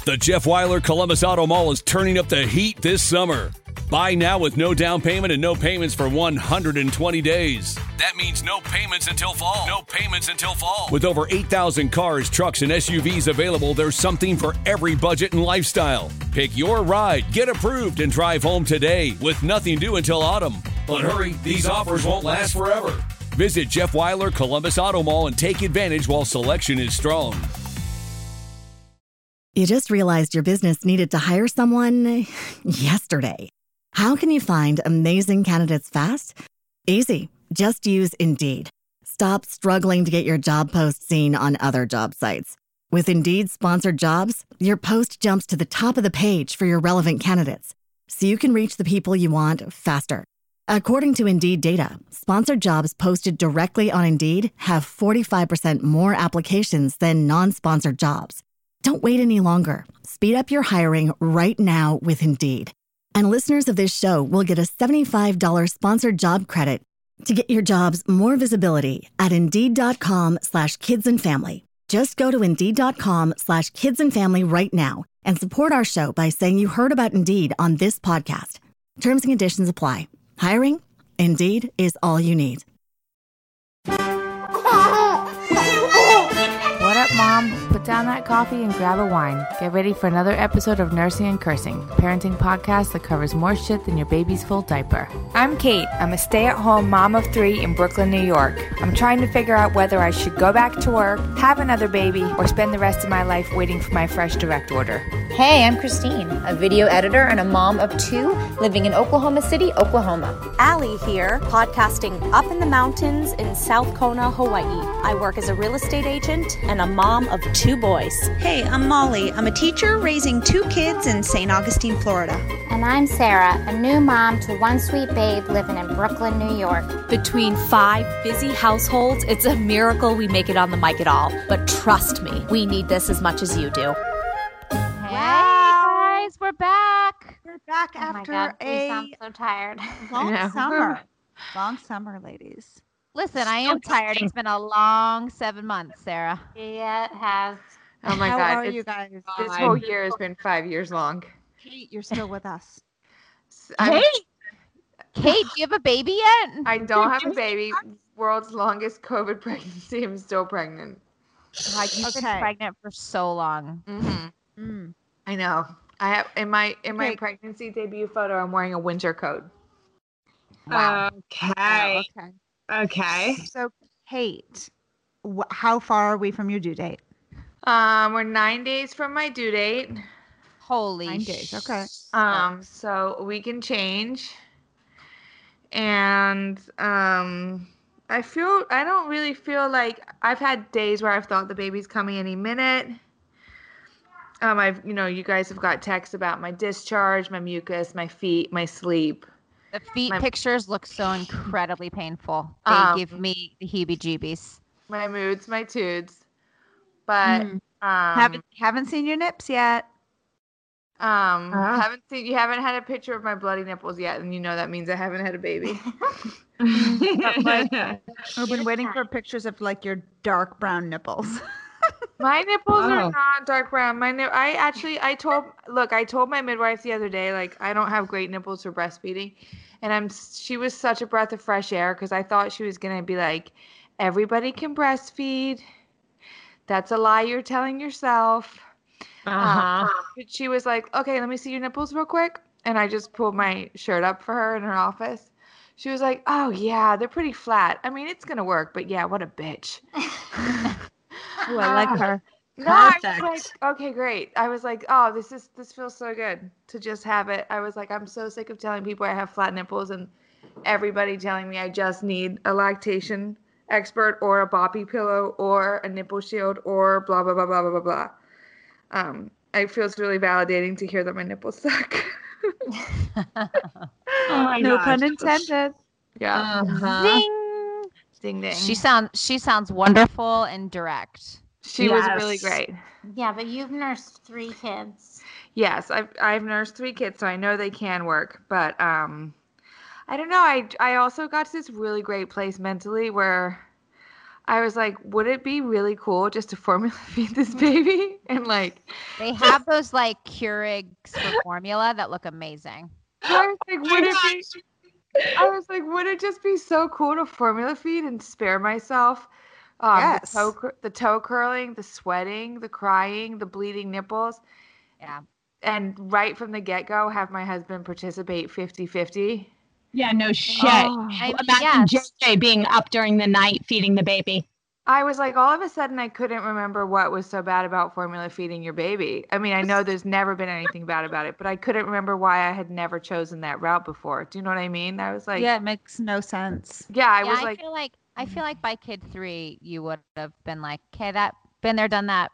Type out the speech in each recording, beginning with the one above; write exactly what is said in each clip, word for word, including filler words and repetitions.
The Jeff Weiler Columbus Auto Mall is turning up the heat this summer. Buy now with no down payment and no payments for one hundred twenty days. That means no payments until fall. No payments until fall. With over eight thousand cars, trucks, and S U Vs available, there's something for every budget and lifestyle. Pick your ride, get approved, and drive home today with nothing due until autumn. But hurry, these offers won't last forever. Visit Jeff Weiler Columbus Auto Mall and take advantage while selection is strong. You just realized your business needed to hire someone yesterday. How can you find amazing candidates fast? Easy. Just use Indeed. Stop struggling to get your job post seen on other job sites. With Indeed sponsored jobs, your post jumps to the top of the page for your relevant candidates, so you can reach the people you want faster. According to Indeed data, sponsored jobs posted directly on Indeed have forty-five percent more applications than non-sponsored jobs. Don't wait any longer. Speed up your hiring right now with Indeed. And listeners of this show will get a seventy-five dollars sponsored job credit to get your jobs more visibility at Indeed.com slash kids and family. Just go to Indeed.com slash kids and family right now and support our show by saying you heard about Indeed on this podcast. Terms and conditions apply. Hiring? Indeed is all you need. What up, Mom? Put down that coffee and grab a wine. Get ready for another episode of Nursing and Cursing, the parenting podcast that covers more shit than your baby's full diaper. I'm Kate. I'm a stay-at-home mom of three in Brooklyn, New York. I'm trying to figure out whether I should go back to work, have another baby, or spend the rest of my life waiting for my fresh direct order. Hey, I'm Christine, a video editor and a mom of two living in Oklahoma City, Oklahoma. Allie here, podcasting up in the mountains in South Kona, Hawaii. I work as a real estate agent and a mom of two boys. Hey, I'm Molly. I'm a teacher raising two kids in Saint Augustine, Florida. And I'm Sarah, a new mom to one sweet babe living in Brooklyn, New York. Between five busy households, it's a miracle we make it on the mic at all. But trust me, we need this as much as you do. Hey, guys, we're back. We're back Oh after my God, we a sound so tired. long summer. Long summer, ladies. Listen, I am tired. It's been a long seven months, Sarah. Yeah, it has. Oh my How God. are it's- you guys? This whole year has been five years long. Kate, you're still with us. I'm- Kate, Kate, do you have a baby yet? I don't have a baby. World's longest COVID pregnancy. I'm still pregnant. God, you've been Okay. pregnant for so long. Mm-hmm. Mm. I know. I have in my in my Okay. pregnancy debut photo. I'm wearing a winter coat. Okay. Oh, okay. Okay. So, Kate, wh- how far are we from your due date? Um, we're nine days from my due date. Holy Nine days. Okay. Um, so a week and change. And um, I feel I don't really feel like I've had days where I've thought the baby's coming any minute. Um, I've you know you guys have got texts about my discharge, my mucus, my feet, my sleep. The feet My- pictures look so incredibly painful. They Um, give me the heebie-jeebies. My moods, my tudes. But Mm. um, haven't haven't seen your nips yet. um, Uh-huh. haven't seen you haven't had a picture of my bloody nipples yet, and you know that means I haven't had a baby. We've been waiting for pictures of like your dark brown nipples. My nipples Oh. are not dark brown. My nip- I actually I told look I told my midwife the other day like I don't have great nipples for breastfeeding, and I'm she was such a breath of fresh air because I thought she was gonna be like everybody can breastfeed. That's a lie you're telling yourself. Uh-huh. Um, but she was like, okay, let me see your nipples real quick, and I just pulled my shirt up for her in her office. She was like, oh yeah, they're pretty flat. I mean, it's gonna work, but yeah, what a bitch. Oh, I like her. No, I was Perfect. like, okay, great. I was like, oh, this is this feels so good to just have it. I was like, I'm so sick of telling people I have flat nipples and everybody telling me I just need a lactation expert or a boppy pillow or a nipple shield or blah blah blah blah blah blah blah. Um, it feels really validating to hear that my nipples suck. Oh my No gosh. pun intended. Yeah. Uh-huh. Ding! Ding ding. She sounds she sounds wonderful and direct. she was Yes. really great. Yeah, but you've nursed three kids. Yes, I've I've nursed three kids, so I know they can work. But um, I don't know. I I also got to this really great place mentally where I was like, would it be really cool just to formula feed this baby? And like, they have those like Keurigs for formula that look amazing. I was like, would it be? I was like, would it just be so cool to formula feed and spare myself um, yes. the, toe, the toe curling, the sweating, the crying, the bleeding nipples? Yeah. And right from the get-go, have my husband participate fifty-fifty. Yeah, no shit. Oh, I mean, Imagine yes. J J being up during the night feeding the baby. I was like, all of a sudden, I couldn't remember what was so bad about formula feeding your baby. I mean, I know there's never been anything bad about it, but I couldn't remember why I had never chosen that route before. Do you know what I mean? I was like, yeah, it makes no sense. Yeah, I yeah, was I like, feel like I feel like by kid three, you would have been like, okay, that been there, done that.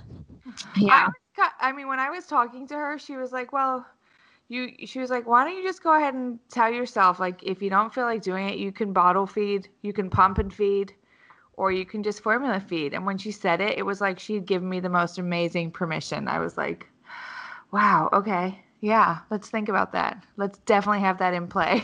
Yeah. I, I mean, when I was talking to her, she was like, well, you. She was like, why don't you just go ahead and tell yourself, like, if you don't feel like doing it, you can bottle feed, you can pump and feed. Or you can just formula feed. And when she said it, it was like she'd given me the most amazing permission. I was like, wow, okay. Yeah, let's think about that. Let's definitely have that in play.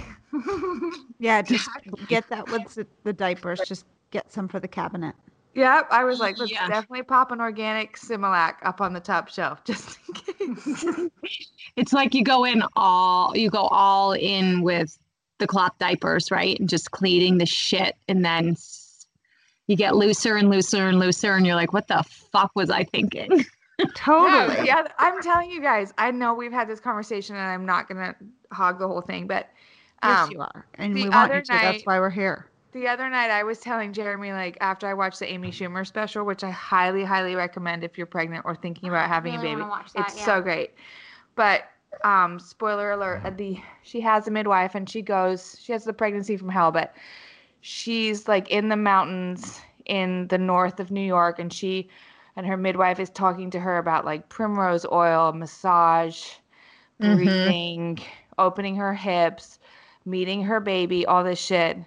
Yeah, just get that with the, the diapers. Just get some for the cabinet. Yep, I was like, let's Yeah. definitely pop an organic Similac up on the top shelf just in case. It's like you go in all, you go all in with the cloth diapers, right? And just cleaning the shit. And then you get looser and looser and looser, and you're like, what the fuck was I thinking? Totally. Yeah, yeah, I'm telling you guys, I know we've had this conversation, and I'm not going to hog the whole thing, but um, Yes, you are. And the we want other you to. night- That's why we're here. the other night I was telling Jeremy, like, after I watched the Amy Schumer special, which I highly, highly recommend if you're pregnant or thinking about having really a baby. wanna watch that, It's yeah. so great. But um, spoiler alert, at the she has a midwife, and she goes, she has the pregnancy from hell, but she's like in the mountains in the north of New York, and she and her midwife is talking to her about like primrose oil, massage, Mhm. breathing, opening her hips, meeting her baby, all this shit.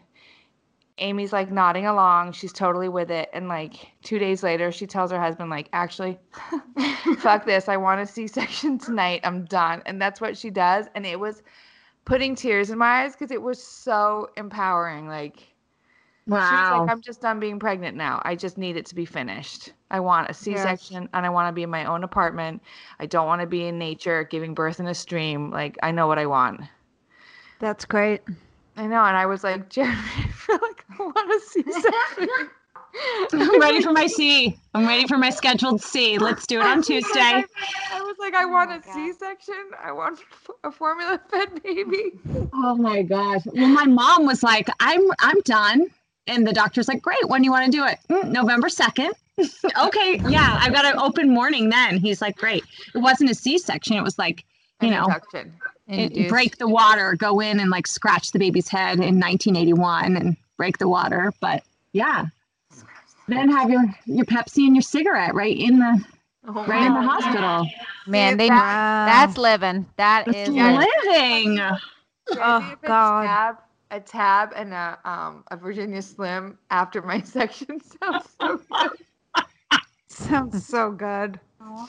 Amy's like nodding along. She's totally with it. And like two days later, she tells her husband, like, actually, fuck this. I want a C-section tonight. I'm done. And that's what she does. And it was putting tears in my eyes because it was so empowering. Like, she's Wow. like, I'm just done being pregnant now. I just need it to be finished. I want a C-section and I want to be in my own apartment. I don't want to be in nature giving birth in a stream. Like, I know what I want. That's great. I know. And I was like, Jeremy, I feel like I want a C-section. I'm ready for my C. I'm ready for my scheduled C. Let's do it on Tuesday. I, I was like, I want a C-section. I want a formula-fed baby. Oh my gosh. Well, my mom was like, I'm I'm done. And the doctor's like, great, when do you want to do it? "Mm, November second. Okay, yeah, I've got an open morning then. He's like, great. It wasn't a C-section. It was like, you An know, induction. it- Induced. break the water, go in and like scratch the baby's head in nineteen eighty-one and break the water. But yeah, then have your, your Pepsi and your cigarette right in the Oh, right in the wow. hospital. Man, they Wow. that's living. That It's is living. living. Maybe Oh, if a God. tab, a tab and a um a Virginia Slim after my section sounds so good. Sounds so good.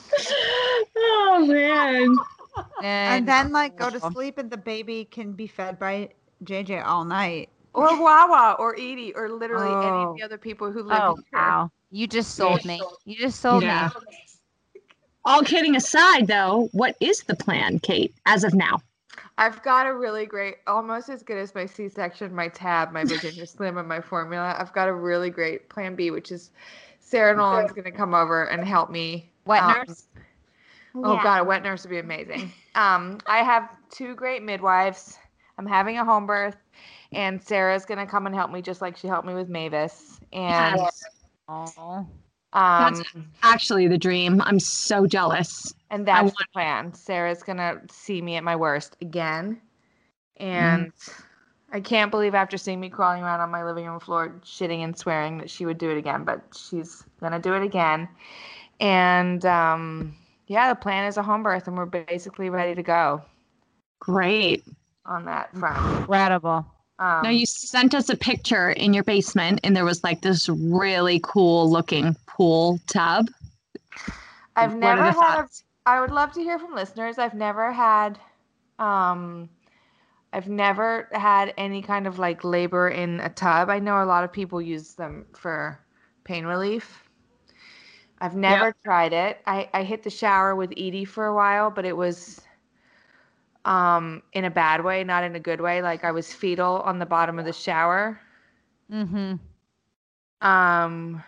Oh man. And then like go to sleep and the baby can be fed by J J all night. Or Wawa or Edie or literally any of Oh. the other people who live Oh here. wow! You just sold me. You just sold Yeah. me. All kidding aside, though, what is the plan, Kate, as of now? I've got a really great, almost as good as my C-section, my tab, my Virginia Slim, and my formula. I've got a really great plan B, which is Sarah Nolan's going to come over and help me. Wet um, nurse? Oh, Yeah. God, a wet nurse would be amazing. Um, I have two great midwives. I'm having a home birth, and Sarah's going to come and help me just like she helped me with Mavis. And Oh. um, That's actually the dream. I'm so jealous. and I that's the plan. Sarah's going to see me at my worst again. And I can't believe after seeing me crawling around on my living room floor, shitting and swearing, that she would do it again. But she's going to do it again. And um, yeah, the plan is a home birth, and we're basically ready to go Great. on that front. Incredible. Um, Now, you sent us a picture in your basement, and there was like this really cool looking pool tub. I've What never are the had a, thoughts? I would love to hear from listeners. I've never had um I've never had any kind of like labor in a tub. I know a lot of people use them for pain relief. I've never yep. tried it. I, I hit the shower with Edie for a while, but it was um, in a bad way, not in a good way. Like I was fetal on the bottom of the shower. Mm-hmm. Um,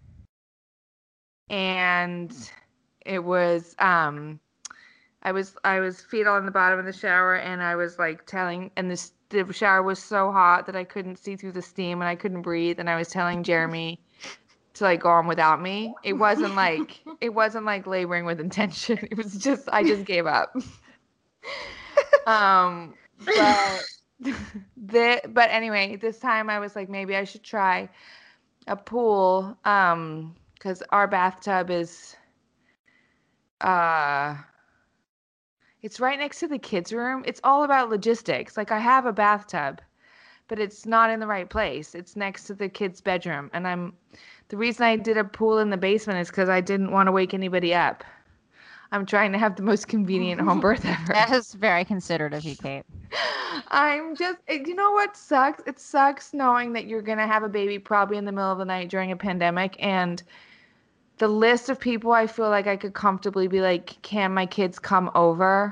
and it was, um, I was, I was fetal on the bottom of the shower, and I was like telling, and this, the shower was so hot that I couldn't see through the steam and I couldn't breathe. And I was telling Jeremy to like go on without me. It wasn't like, it wasn't like laboring with intention. It was just, I just gave up. um, but the, but anyway, this time I was like, maybe I should try a pool. Um, cause our bathtub is, uh, it's right next to the kids' room. It's all about logistics. Like I have a bathtub, but it's not in the right place. It's next to the kids' bedroom. And I'm, the reason I did a pool in the basement is because I didn't want to wake anybody up. I'm trying to have the most convenient home birth ever. That is very considerate of you, Kate. I'm just, you know what sucks? It sucks knowing that you're going to have a baby probably in the middle of the night during a pandemic, and the list of people I feel like I could comfortably be like, can my kids come over?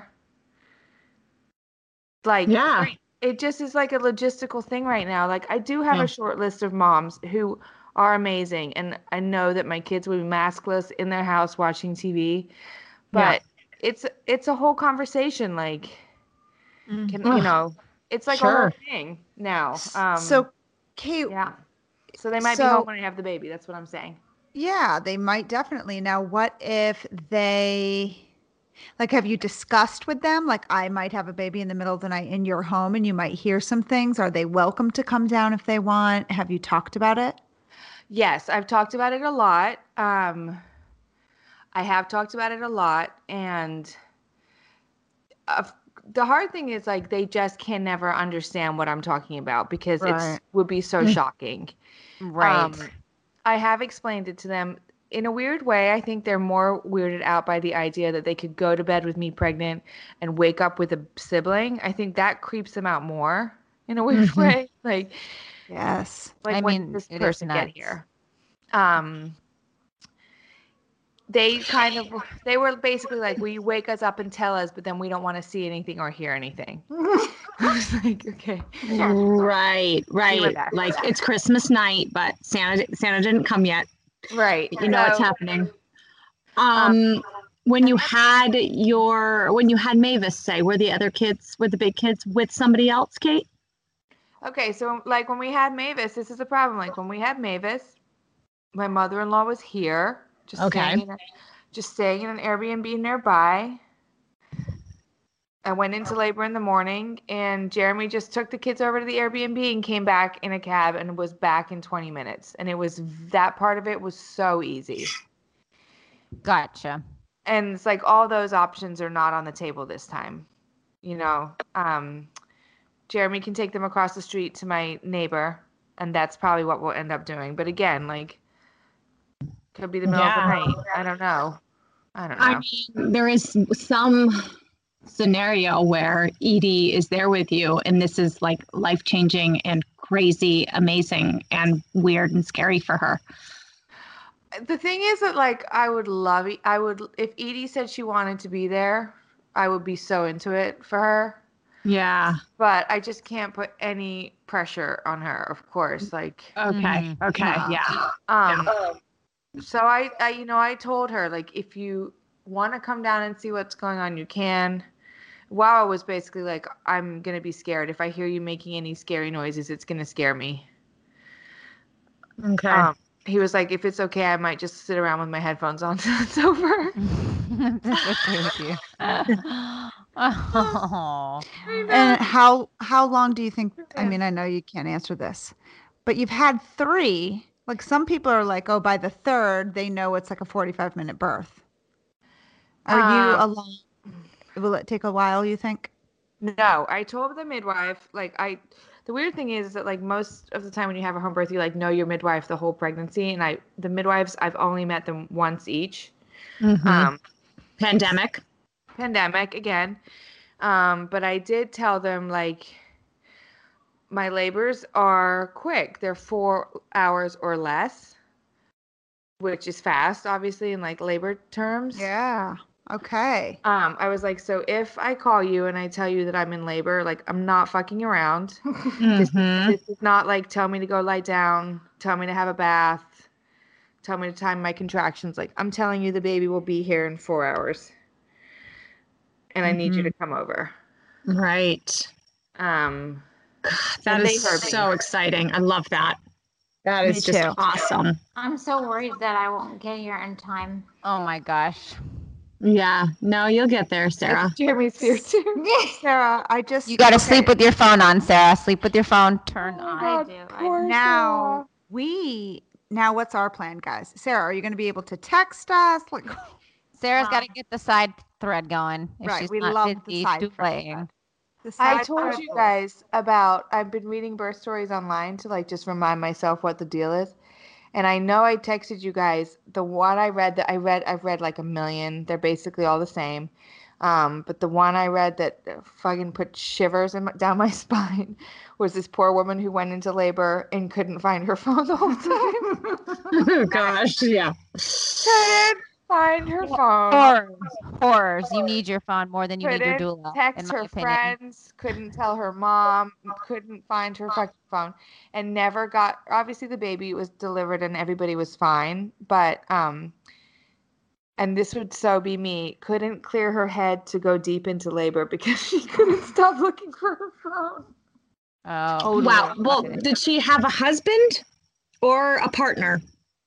Like, yeah. It just is like a logistical thing right now. Like, I do have yeah. a short list of moms who are amazing, and I know that my kids will be maskless in their house watching T V, but yeah. it's it's a whole conversation. Like, mm. can, you know, it's like sure. a whole thing now. Um, so, Kate, yeah. So they might so, be home when I have the baby. That's what I'm saying. Yeah, they might definitely. Now, what if they, like, have you discussed with them? Like, I might have a baby in the middle of the night in your home and you might hear some things. Are they welcome to come down if they want? Have you talked about it? Yes, I've talked about it a lot. Um, I have talked about it a lot. And uh, the hard thing is, like, they just can never understand what I'm talking about because right. it would be so shocking. Right. Um, I have explained it to them. In a weird way, I think they're more weirded out by the idea that they could go to bed with me pregnant and wake up with a sibling. I think that creeps them out more in a weird mm-hmm. way. Like, yes. Like, I when mean, does this person get here? Um, they kind of, they were basically like, will you wake us up and tell us, but then we don't want to see anything or hear anything. I was like, okay. Yeah. Right, right. Like it's Christmas night, but Santa Santa didn't come yet. Right. You know so, what's happening. Um, um, when you had your when you had Mavis, say, were the other kids, were the big kids with somebody else, Kate? Okay, so like when we had Mavis, this is the problem. Like when we had Mavis, my mother-in-law was here, just okay. staying in a, just staying in an Airbnb nearby. I went into labor in the morning, and Jeremy just took the kids over to the Airbnb and came back in a cab and was back in twenty minutes. And it was, that part of it was so easy. Gotcha. And it's like all those options are not on the table this time. You know, um, Jeremy can take them across the street to my neighbor, and that's probably what we'll end up doing. But again, like, could be the middle yeah. of the night. I don't know. I don't know. I mean, there is some scenario where Edie is there with you and this is like life-changing and crazy, amazing and weird and scary for her. The thing is that like I would love it. I would, if Edie said she wanted to be there, I would be so into it for her. Yeah. But I just can't put any pressure on her, of course. Like okay. Mm-hmm. Okay. Uh, yeah. Um yeah. So I, I you know, I told her like if you want to come down and see what's going on, you can. Wow, was basically like, I'm going to be scared. If I hear you making any scary noises, it's going to scare me. Okay. Um, he was like, if it's okay, I might just sit around with my headphones on until it's over. That's okay with you. Oh. And how how long do you think, I mean, I know you can't answer this, but you've had three. Like some people are like, oh, by the third, they know it's like a forty-five minute birth. Are um, you alone? Will it take a while, you think? No, I told the midwife, like I, the weird thing is that like most of the time when you have a home birth, you like know your midwife the whole pregnancy. And I, the midwives, I've only met them once each. Mm-hmm. Um, pandemic. Pandemic again. Um, but I did tell them like my labors are quick. They're four hours or less. which is fast, obviously, in like labor terms. Yeah. Okay. Um, I was like, so if I call you and I tell you that I'm in labor, like I'm not fucking around. Mm-hmm. This, this is not like tell me to go lie down, tell me to have a bath, tell me to time my contractions. Like I'm telling you the baby will be here in four hours. And I need you to come over. Right. Um, God, that is so exciting. I love that. That is just too. Awesome. I'm so worried that I won't get here in time. Oh my gosh. Yeah. No, you'll get there, Sarah. That's Jeremy's fear too. Sarah, I just You got to okay. sleep with your phone on, Sarah. Sleep with your phone turned Oh on. I do. I do. Now we now what's our plan, guys? Sarah, are you going to be able to text us? Like, Sarah's Wow. got to get the side thread going. If right, she's we not love the busy side doing. thread. The I side told thread you goals. guys about I've been reading birth stories online to like just remind myself what the deal is. And I know I texted you guys the one I read that I read I've read like a million. They're basically all the same. Um, but the one I read that fucking put shivers in my, down my spine was this poor woman who went into labor and couldn't find her phone the whole time. Oh gosh, yeah. Couldn't find her phone. Horrors. Horrors. You need your phone more than you need your Couldn't doula. text in my her opinion. friends, couldn't tell her mom, couldn't find her fucking phone, and never got. Obviously, the baby was delivered and everybody was fine, but um, and this would so be me. Couldn't clear her head to go deep into labor because she couldn't stop looking for her phone. Oh, Wow. Well, did she have a husband or a partner?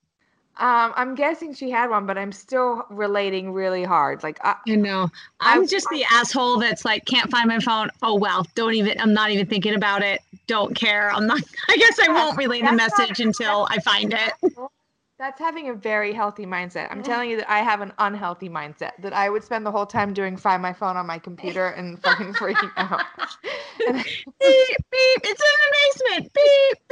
Um, I'm guessing she had one, but I'm still relating really hard. Like, I, I know. I'm just the asshole that's like, can't find my phone. Oh, well, don't even, I'm not even thinking about it. Don't care. I'm not, I guess I won't relay the That's not- message until I find it. That's having a very healthy mindset. I'm telling you that I have an unhealthy mindset, that I would spend the whole time doing Find My Phone on my computer and fucking freaking out. And Beep, beep, it's in the basement.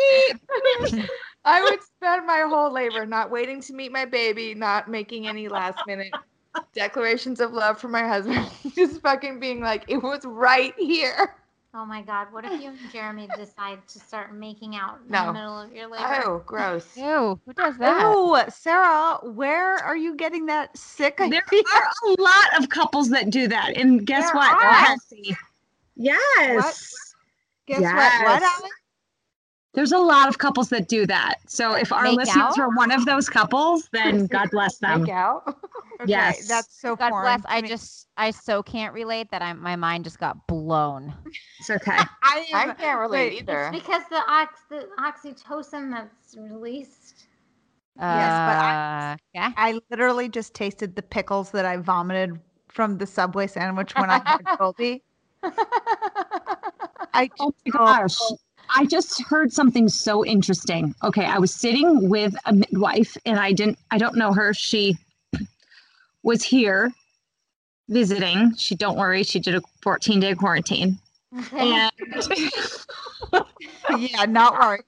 Beep, beep. I would spend my whole labor not waiting to meet my baby, not making any last minute declarations of love for my husband, just fucking being like, it was right here. Oh my God! What if you and Jeremy decide to start making out in No. the middle of your labor? Oh, gross. Ew, who does that? Oh, Sarah, where are you getting that sick idea? There are a lot of couples that do that. And guess There what? are. They're healthy. Yes. What? Guess Yes. what? What, Allie? There's a lot of couples that do that. So if our Make listeners out? are one of those couples, then God bless them. Make out? Okay, Yes. that's so God foreign bless. to I me. just, I so can't relate that I, my mind just got blown. It's okay. I, I am, can't relate wait, either. It's because the ox, the oxytocin that's released. Yes, but I- Uh, yeah. I literally just tasted the pickles that I vomited from the Subway sandwich when I had Goldie. I Oh my gosh. I just heard something so interesting. Okay, I was sitting with a midwife and I didn't I don't know her. She was here visiting. She don't worry, she did a fourteen day quarantine. And yeah, not worried.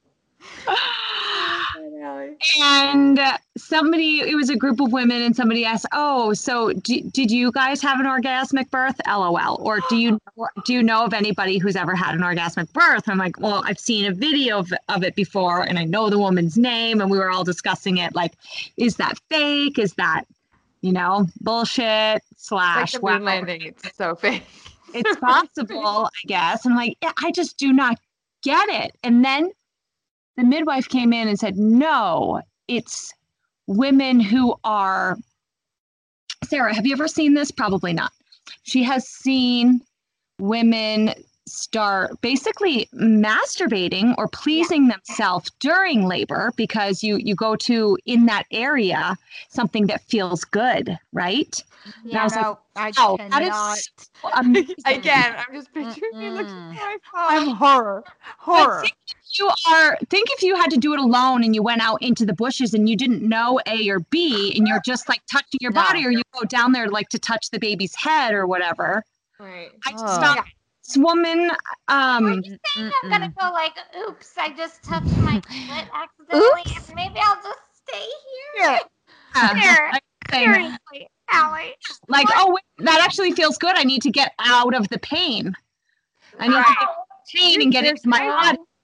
and uh, somebody, it was a group of women, and somebody asked, "Oh, so d- did you guys have an orgasmic birth?" L O L. Or do you do you know of anybody who's ever had an orgasmic birth? I'm like, well, I've seen a video of, of it before, and I know the woman's name, and we were all discussing it. Like, is that fake? Is that, you know, bullshit Like slash the well, moon landing. It's so fake. it's possible, I guess. I'm like, yeah, I just do not get it. And then the midwife came in and said, no, it's women who are, Sarah, have you ever seen this? Probably not. She has seen women start basically masturbating or pleasing yeah. themselves during labor because you you go to, in that area, something that feels good, right? Yeah, and I no, was I like, oh, cannot. that is so amazing. Again, I'm just picturing me looking at my phone. I'm horror. Horror. But think if you are, think if you had to do it alone and you went out into the bushes and you didn't know A or B and you're just like touching your No. body, or you go down there like to touch the baby's head or whatever. Right. I just Oh. thought this woman, um, Are you saying I'm gonna go like, oops, I just touched my clit accidentally, and maybe I'll just stay here? uh, Here, like, saying, seriously, Allie. like, oh, wait, that actually feels good. I need to get out of the pain. I need to get out of the pain and get into my body.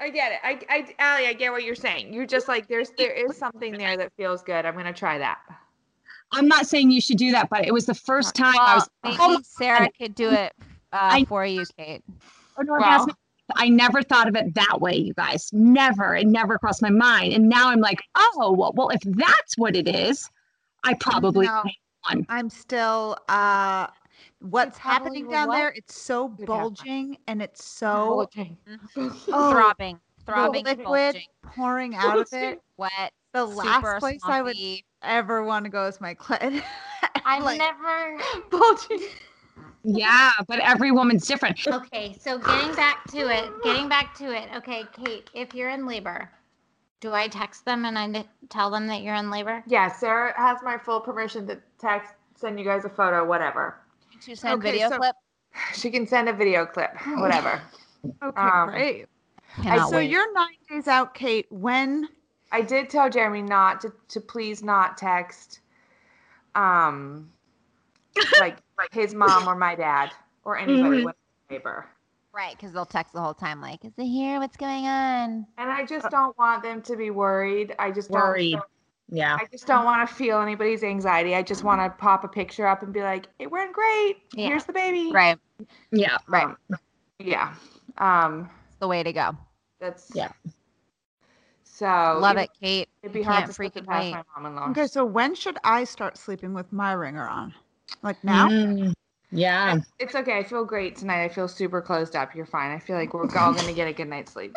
I get it. I, I, Allie, I get what you're saying. You're just like, there's, there is something there that feels good. I'm gonna try that. I'm not saying you should do that, but it was the first time well, I was. Maybe oh, Sarah could do it uh, I, for you, Kate. Oh, no, wow. I never thought of it that way, you guys. Never. It never crossed my mind. And now I'm like, oh, well, well if that's what it is, I probably no, one. I'm still. Uh, what's happening down what? there? It's so bulging and it's so bulging. Oh, throbbing, throbbing, the liquid bulging. pouring out of it. Wet. The last super place swampy. I would ever want to go is my clit. I've like, never bulging. Yeah, but every woman's different. Okay, so getting back to it, getting back to it. Okay, Kate, if you're in labor, do I text them and I tell them that you're in labor? Yeah, Sarah has my full permission to text, send you guys a photo, whatever. To send Okay, video so- clip. She can send a video clip, whatever. Okay, Um, great. Cannot so wait. you're nine days out, Kate. When? I did tell Jeremy not to, to please not text, um, like like his mom or my dad or anybody Mhm. with a neighbor. Right, because they'll text the whole time like, is it here? What's going on? And I just don't want them to be worried. I just Worried. don't. Yeah. I just don't want to feel anybody's anxiety. I just want to pop a picture up and be like, "It went great. Yeah. Here's the baby." Right, Yeah. right. Um, yeah. Um, It's the way to go. that's Yeah. So Love it, it, Kate. It'd be I hard can't to freak freaking past wait. my mom-in-law. Okay, so when should I start sleeping with my ringer on? Like now? Mm, yeah. It's okay. I feel great tonight. I feel super closed up. You're fine. I feel like we're all gonna get a good night's sleep.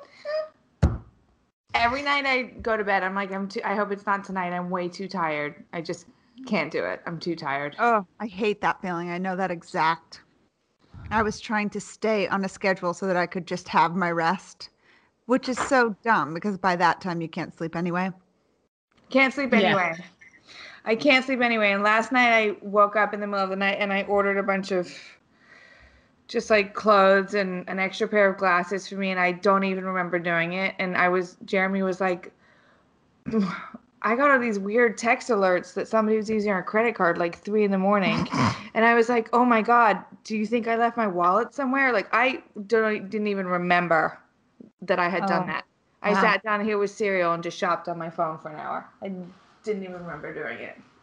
Every night I go to bed, I'm like, I'm too. I hope it's not tonight. I'm way too tired. I just can't do it. I'm too tired. Oh, I hate that feeling. I know that exact. I was trying to stay on a schedule so that I could just have my rest, which is so dumb because by that time you can't sleep anyway. Can't sleep Yeah. anyway. I can't sleep anyway. And last night I woke up in the middle of the night and I ordered a bunch of just like clothes and an extra pair of glasses for me. And I don't even remember doing it. And I was, Jeremy was like, I got all these weird text alerts that somebody was using our credit card like three in the morning. And I was like, oh my God, do you think I left my wallet somewhere? Like I don't, didn't even remember that I had done Oh, that. I wow. sat down here with cereal and just shopped on my phone for an hour. I didn't even remember doing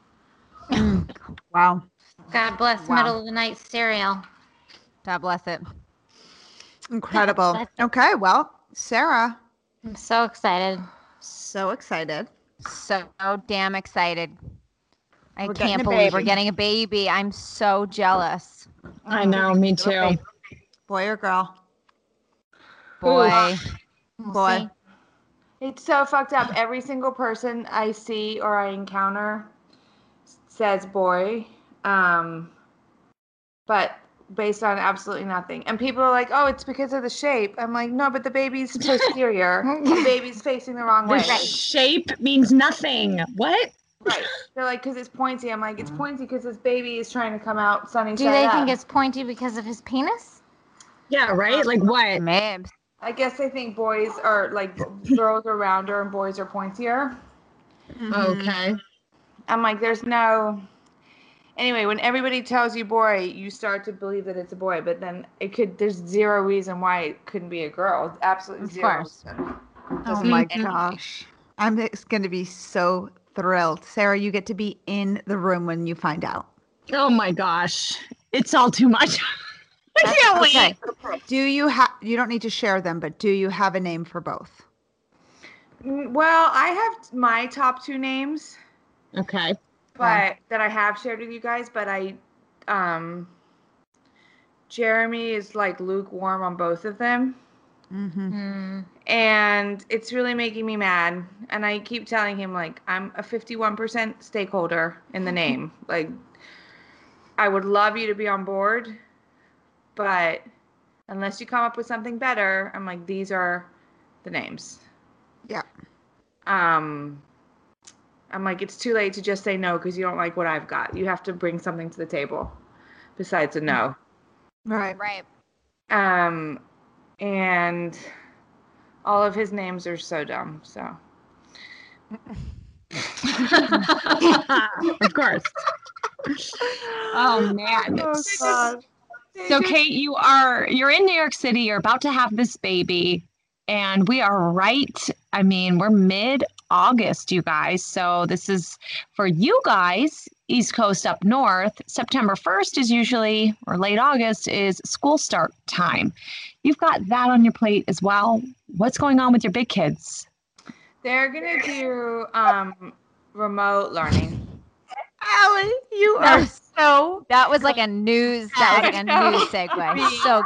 it. Wow. God bless Wow. middle of the night cereal. God bless it. Incredible. That's- Okay, well, Sarah, I'm so excited. so excited. So damn excited. I We're getting can't a believe we're baby. getting a baby. I'm so jealous. I know, me too. Boy or girl? Boy. We'll Boy. see. It's so fucked up. Every single person I see or I encounter says boy, um, but based on absolutely nothing. And people are like, oh, it's because of the shape. I'm like, no, but the baby's posterior. The baby's facing the wrong The way. shape means nothing. What? Right. They're like, because it's pointy. I'm like, it's pointy because this baby is trying to come out sunny Do side they up. think it's pointy because of his penis? Yeah, right? Like what? Mabs. I guess they think boys are like girls are rounder and boys are pointier. Okay. I'm like, there's no. Anyway, when everybody tells you boy, you start to believe that it's a boy, but then it could. There's zero reason why it couldn't be a girl. Absolutely Of zero. course. reason. Oh Doesn't my make any- gosh. I'm going to be so thrilled. Sarah, you get to be in the room when you find out. Oh my gosh. It's all too much. I can't wait. Okay. Do you have, you don't need to share them, but do you have a name for both? Mm, Well, I have my top two names, Okay. but that I have shared with you guys. But I, um, Jeremy is like lukewarm on both of them. Mm-hmm. And it's really making me mad. And I keep telling him, like, I'm a fifty-one percent stakeholder in the name. Like, I would love you to be on board, but unless you come up with something better, I'm like, these are the names. Yeah. Um, I'm like, it's too late to just say no because you don't like what I've got. You have to bring something to the table besides a no. Right. Right. Um, and all of his names are so dumb. So Of course. Oh man. Oh, God. So Kate, you are you're in New York City, you're about to have this baby. And we are right. I mean, we're mid-August, you guys. So this is for you guys, East Coast up north. September first is usually, or late August, is school start time. You've got that on your plate as well. What's going on with your big kids? They're going to do um, remote learning. Allie, you are so. That was like a news. That was like a news segue. So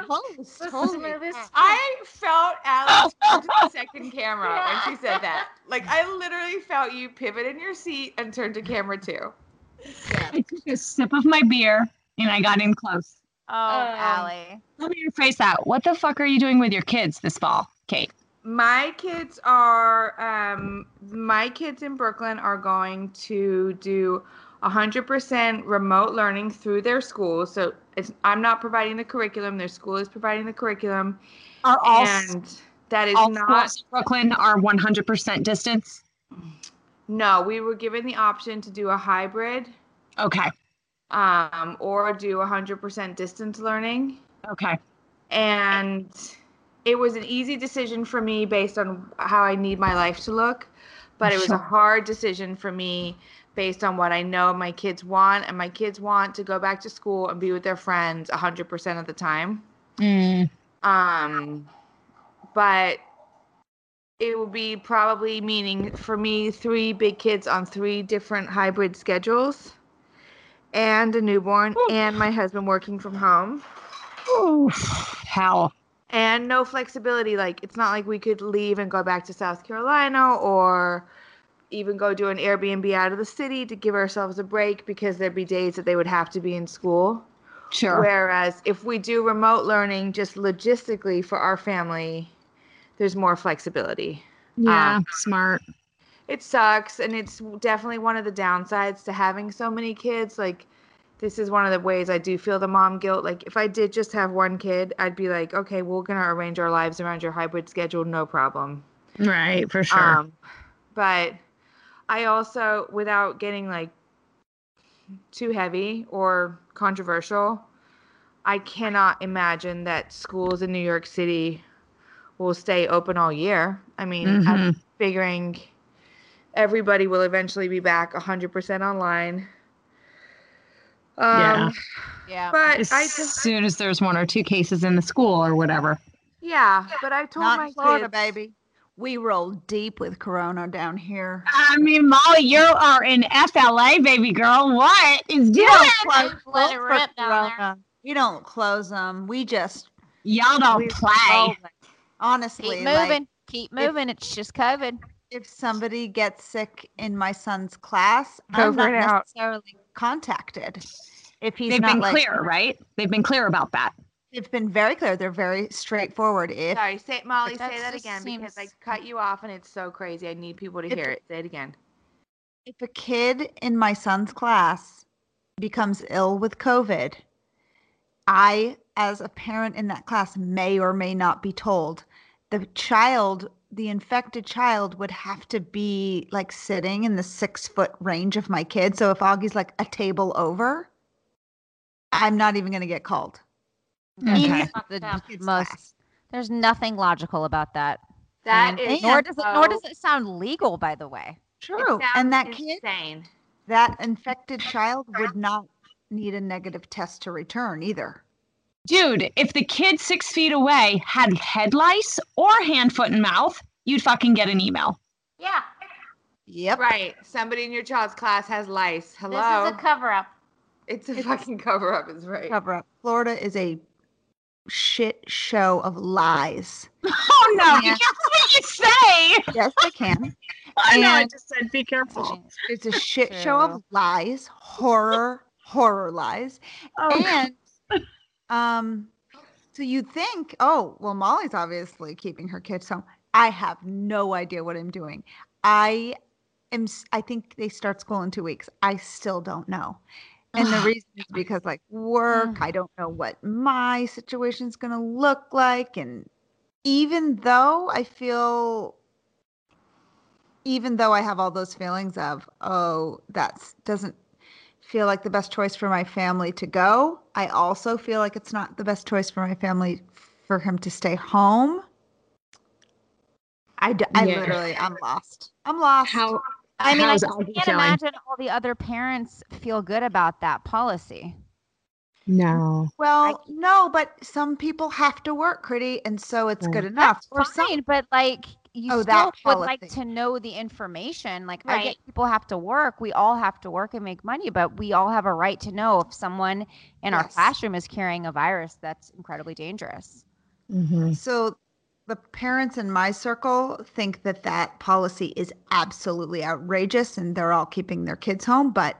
good. I felt Alex turn to the second camera when she said that. Like I literally felt you pivot in your seat and turn to camera two. Yeah. I took a sip of my beer and I got in close. Oh, um, Allie. Let me rephrase that. What the fuck are you doing with your kids this fall, Kate? My kids are, um, my kids in Brooklyn are going to do one hundred percent remote learning through their school. So it's, I'm not providing the curriculum. Their school is providing the curriculum. Are all, and that is all not. schools in Brooklyn are one hundred percent distance? No, we were given the option to do a hybrid. Okay. Um, or do one hundred percent distance learning. Okay. And it was an easy decision for me based on how I need my life to look, but it was a hard decision for me based on what I know my kids want, and my kids want to go back to school and be with their friends one hundred percent of the time. Mm. Um, but it will be probably meaning for me three big kids on three different hybrid schedules, and a newborn, Ooh. and my husband working from home. Ooh, how? And no flexibility. Like, it's not like we could leave and go back to South Carolina or even go do an Airbnb out of the city to give ourselves a break, because there'd be days that they would have to be in school. Sure. Whereas if we do remote learning, just logistically for our family, there's more flexibility. Yeah, um, smart. It sucks. And it's definitely one of the downsides to having so many kids. Like, this is one of the ways I do feel the mom guilt. Like, if I did just have one kid, I'd be like, okay, we're going to arrange our lives around your hybrid schedule. No problem. Right, for sure. Um, but I also, without getting, like, too heavy or controversial, I cannot imagine that schools in New York City will stay open all year. I mean, mm-hmm. I'm figuring everybody will eventually be back one hundred percent online. Um, yeah. Yeah. But as I just, soon as there's one or two cases in the school or whatever. Yeah, but I told Not my Florida, kids, baby. We roll deep with Corona down here. I mean, Molly, you are in F L A, baby girl. What is doing? Let it rip down there. We don't close them. We just y'all don't we play. roll. Honestly, keep moving. Like, keep moving. If, it's just COVID. If somebody gets sick in my son's class, Go I'm for not it out. necessarily contacted. If he's They've not been like, clear, right? They've been clear about that. It's been very clear. They're very straightforward. If Sorry, say Molly, But say that that just again seems- because I cut you off and it's so crazy. I need people to If- hear it. Say it again. if a kid in my son's class becomes ill with COVID, I, as a parent in that class, may or may not be told. The child, the infected child, would have to be like sitting in the six foot range of my kid. So if Augie's like a table over, I'm not even going to get called. Okay. The Kids' most, class. there's nothing logical about that. That And is nor does it nor so- does it sound legal, by the way. True. It And that sounds kid, insane. that infected child would not need a negative test to return either. Dude, if the kid six feet away had head lice or hand, foot, and mouth, you'd fucking get an email. Yeah. Yep. Right. Somebody in your child's class has lice. Hello. This is a cover up. It's a fucking cover up, is right. Cover up. Florida is a shit show of lies. Oh no, be Yeah. careful what you say. Yes, I can. I know, I And- just said be careful. It's a shit show of lies, horror, horror lies. Oh, And um so you'd think, oh, well, Molly's obviously keeping her kids home. I have no idea what I'm doing. I am s- I think they start school in two weeks. I still don't know. And the reason is because like work, I don't know what my situation's going to look like. And even though I feel, even though I have all those feelings of, oh, that's doesn't feel like the best choice for my family to go, I also feel like it's not the best choice for my family for him to stay home. I, d- I Yeah. literally, I'm lost. I'm lost. How? I mean, I how's just Augie can't feeling? imagine all the other parents feel good about that policy. No. Well, no, but some people have to work, Critty, and so it's good Yeah. enough. That's Or some, fine, but like you Oh, still that would like policy. to know the information. Like I Right. get people have to work. We all have to work and make money, but we all have a right to know if someone in our Yes. classroom is carrying a virus that's incredibly dangerous. Mm-hmm. So the parents in my circle think that that policy is absolutely outrageous and they're all keeping their kids home. But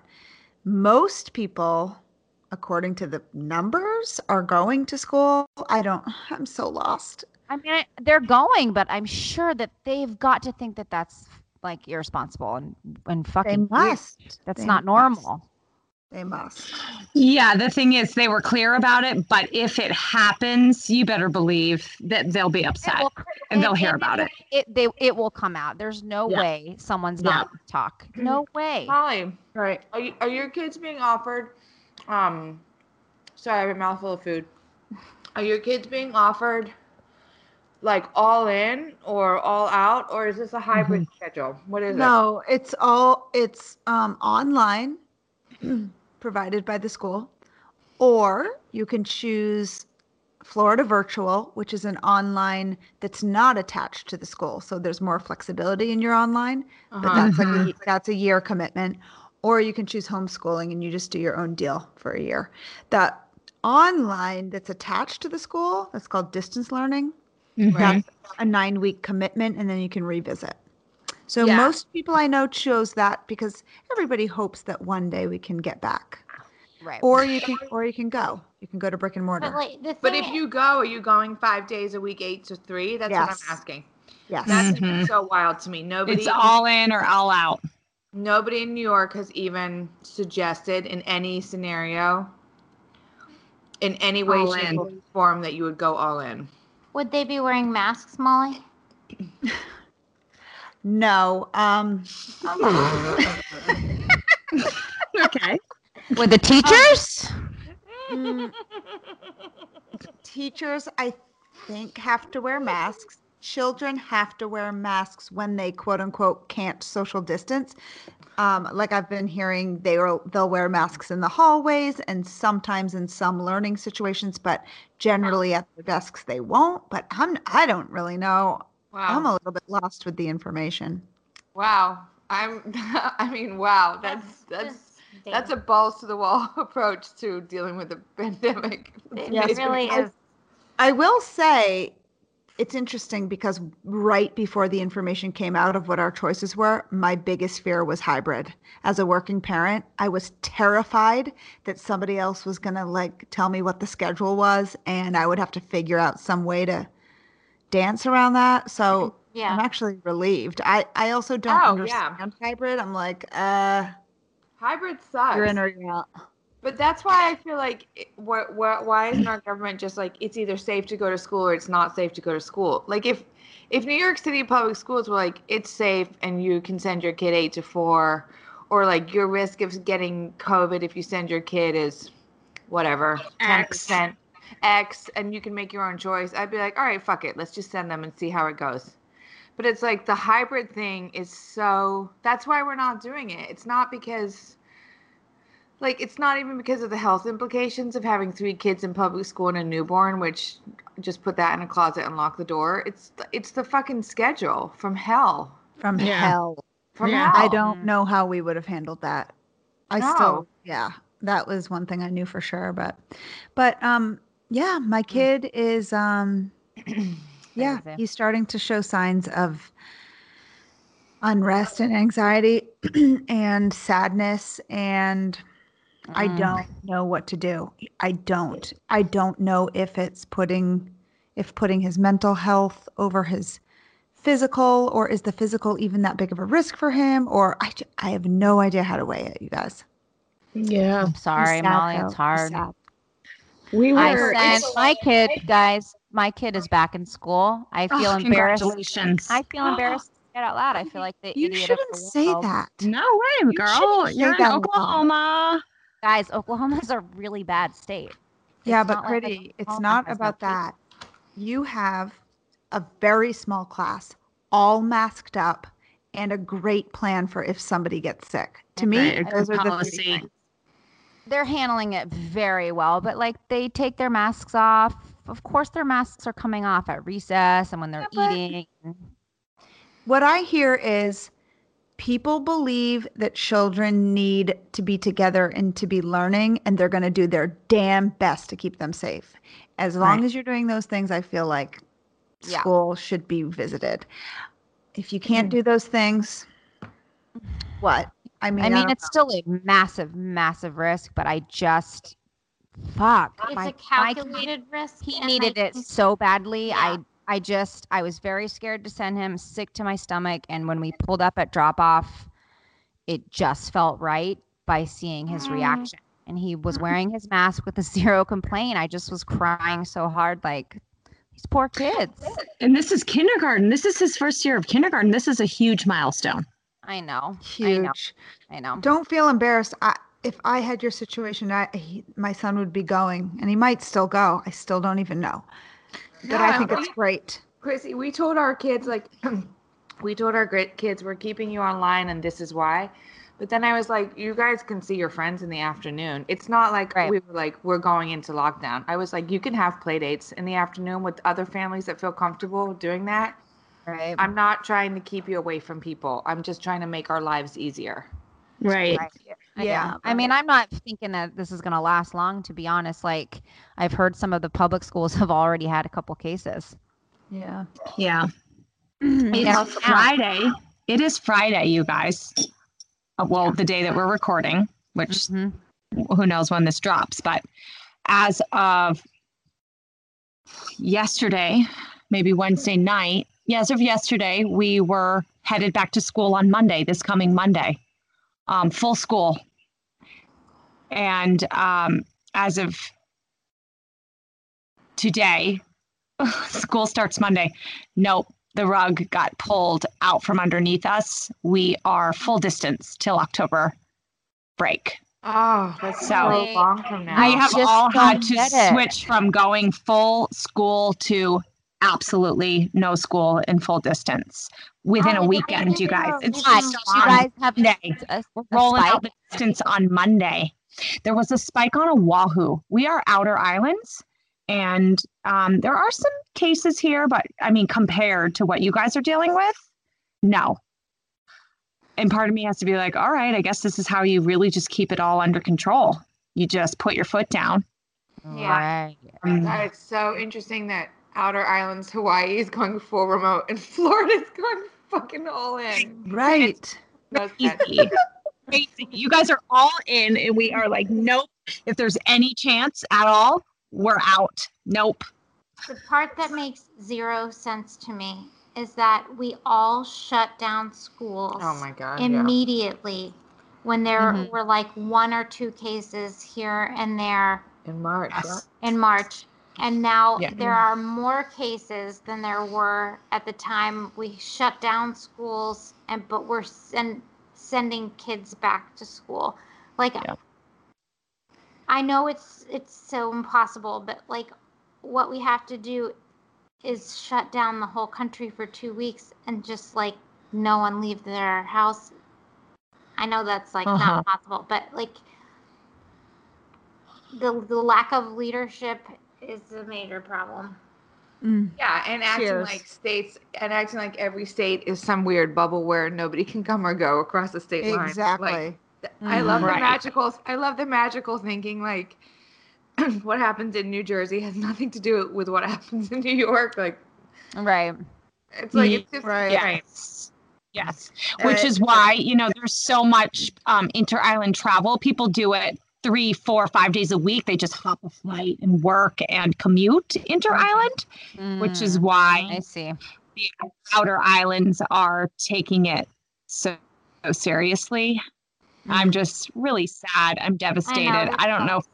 most people, according to the numbers, are going to school. I don't, I'm so lost. I mean, I, they're going, but I'm sure that they've got to think that that's like irresponsible and and fucking They weird. must. That's They not must. normal. They must. Yeah, the thing is, they were clear about it, but if it happens, you better believe that they'll be upset will- and they'll hear about it. It they it will come out. There's no Yeah. way someone's Yeah. not gonna talk. No way. Molly, Right. are you, are your kids being offered? Um, sorry, I have a mouthful of food. Are your kids being offered like all in or all out, or is this a hybrid schedule? What is it? No, it's all it's um, online, provided by the school, or you can choose Florida Virtual, which is an online that's not attached to the school. So there's more flexibility in your online, but Uh-huh. that's like a, that's a year commitment. Or you can choose homeschooling and you just do your own deal for a year. The online that's attached to the school, that's called distance learning. Mhm. That's a nine week commitment and then you can revisit. So Yeah. most people I know chose that because everybody hopes that one day we can get back. Right. Or you can or you can go. You can go to brick and mortar. But like the But thing if you go, are you going five days a week, eight to three? That's what Yes. I'm asking. Yes. That's Mhm. so wild to me. Nobody, It's all in or all out. nobody in New York has even suggested in any scenario, in any way, All shape, in. or form that you would go all in. would they be wearing masks, Molly? No. Um Okay. With the teachers? mm, teachers I think have to wear masks. Children have to wear masks when they quote unquote can't social distance. Um, like I've been hearing they will they'll wear masks in the hallways and sometimes in some learning situations, but generally at their desks they won't. But I'm I don't really know. I'm a Wow. little bit lost with the information. Wow. I'm, I mean, wow. That's, that's, that's a balls to the wall approach to dealing with a pandemic. It Yes, really I- is. I will say it's interesting because right before the information came out of what our choices were, my biggest fear was hybrid. As a working parent, I was terrified that somebody else was going to like tell me what the schedule was and I would have to figure out some way to dance around that. So Yeah. I'm actually relieved. I, I also don't Oh, yeah. understand hybrid. I'm like, uh, Hybrid sucks. you're in or you're out. But that's why I feel like, it- wh- wh- why isn't our government just like, it's either safe to go to school or it's not safe to go to school? Like if, if New York City public schools were like, it's safe and you can send your kid eight to four, or like your risk of getting COVID if you send your kid is whatever, ten percent X, and you can make your own choice, I'd be like, all right, fuck it. Let's just send them and see how it goes. But it's like the hybrid thing is so, that's why we're not doing it. It's not because, like, it's not even because of the health implications of having three kids in public school and a newborn, which just put that in a closet and lock the door. It's the, it's the fucking schedule from hell. From Yeah. hell. From Yeah. hell. I don't know how we would have handled that. I No. still, yeah, that was one thing I knew for sure. But, but, um, yeah, my kid is, um, yeah, Crazy. he's starting to show signs of unrest and anxiety and sadness. And I Mm. don't know what to do. I don't. I don't know if it's putting, if putting his mental health over his physical, or is the physical even that big of a risk for him? Or I, ju- I have no idea how to weigh it, you guys. Yeah. I'm sorry, sad, Molly. though. It's He's hard. sad. We I were. sent my kid, guys. My kid is back in school. I feel Oh, embarrassed. congratulations. I feel embarrassed to say it out loud. I feel like the You idiot of shouldn't the say world. that. No way, girl. shouldn't You're say in that Oklahoma. Guys, Oklahoma's a really bad state. Yeah, It's but not like Critty, it's Oklahoma not has no about cases. that. You have a very small class. all masked up, and a great plan for if somebody gets sick. To me, Right, a those good are the policy. three things. They're handling it very well, but like they take their masks off. Of course, their masks are coming off at recess and when they're Yeah, but- eating. What I hear is people believe that children need to be together and to be learning, and they're going to do their damn best to keep them safe. As long Right. as you're doing those things, I feel like Yeah. school should be visited. If you can't do those things, what? I mean, I mean, don't it's still a massive, massive risk, but I just, fuck. It's my- a my calculated risk. He and needed I it think- so badly. Yeah. I I just I was very scared to send him, sick to my stomach, and when we pulled up at drop off, it just felt right by seeing his Mm. reaction. And he was wearing his mask with a zero complaint. I just was crying so hard, like these poor kids. And this is kindergarten. This is his first year of kindergarten. This is a huge milestone. I know. huge. I know. Don't feel embarrassed. I, if I had your situation, I, he, my son would be going, and he might still go. I still don't even know. But I Yeah, think we- it's great. Chrissy, we told our kids, like, we told our great kids, we're keeping you online and this is why. But then I was like, you guys can see your friends in the afternoon. It's not like Right. we were like, we're going into lockdown. I was like, you can have play dates in the afternoon with other families that feel comfortable doing that. Right. I'm not trying to keep you away from people. I'm just trying to make our lives easier. Right. Right. I Yeah, know. I mean, I'm not thinking that this is going to last long, to be honest. Like, I've heard some of the public schools have already had a couple cases. Yeah. Yeah. Yeah. It's Friday. It is Friday, you guys. Uh, well, the day that we're recording, which Mhm. who knows when this drops, but as of yesterday, maybe Wednesday night, yes, of yesterday, we were headed back to school on Monday, this coming Monday, um, full school. And um, as of today, school starts Monday. Nope, the rug got pulled out from underneath us. We are full distance till October break. Oh, that's So- so long from now. We have just all had don't to get it. switch from going full school to absolutely no school and full distance within a Oh, weekend, you guys. It's God, just you on guys have Monday. a, We're a rolling spike? out the distance on Monday. There was a spike on Oahu. We are outer islands, and um, there are some cases here, but I mean, compared to what you guys are dealing with, no. And part of me has to be like, all right, I guess this is how you really just keep it all under control. You just put your foot down. Yeah. Right. Um, It's so interesting that Outer Islands, Hawaii is going full remote and Florida's going fucking all in. Right. That's Crazy. Crazy. You guys are all in, and we are like, nope. If there's any chance at all, we're out. Nope. The part that makes zero sense to me is that we all shut down schools Oh my God. yeah. immediately when there Mhm. were like one or two cases here and there In March. Yes. in March. And now Yeah. there are more cases than there were at the time we shut down schools, and but we're send, sending kids back to school. Like, Yeah. I know it's it's so impossible, but like what we have to do is shut down the whole country for two weeks and just like no one leave their house. I know that's like Uh-huh. not possible, but like the the lack of leadership is a major problem. Mm. Yeah, and acting Cheers. like states and acting like every state is some weird bubble where nobody can come or go across the state line. Exactly. Like, th- I love Right. the magical. I love the magical thinking. Like, what happens in New Jersey has nothing to do with what happens in New York. Like, Right. it's like Ye- it's just right. Yes. Yes. Which Uh, is why, you know, there's so much um, inter-island travel. People do it three, four, five days a week. They just hop a flight and work and commute inter-island, which is Mm, why I see. the outer islands are taking it so, so seriously. I'm just really sad. I'm devastated. I, don't know if,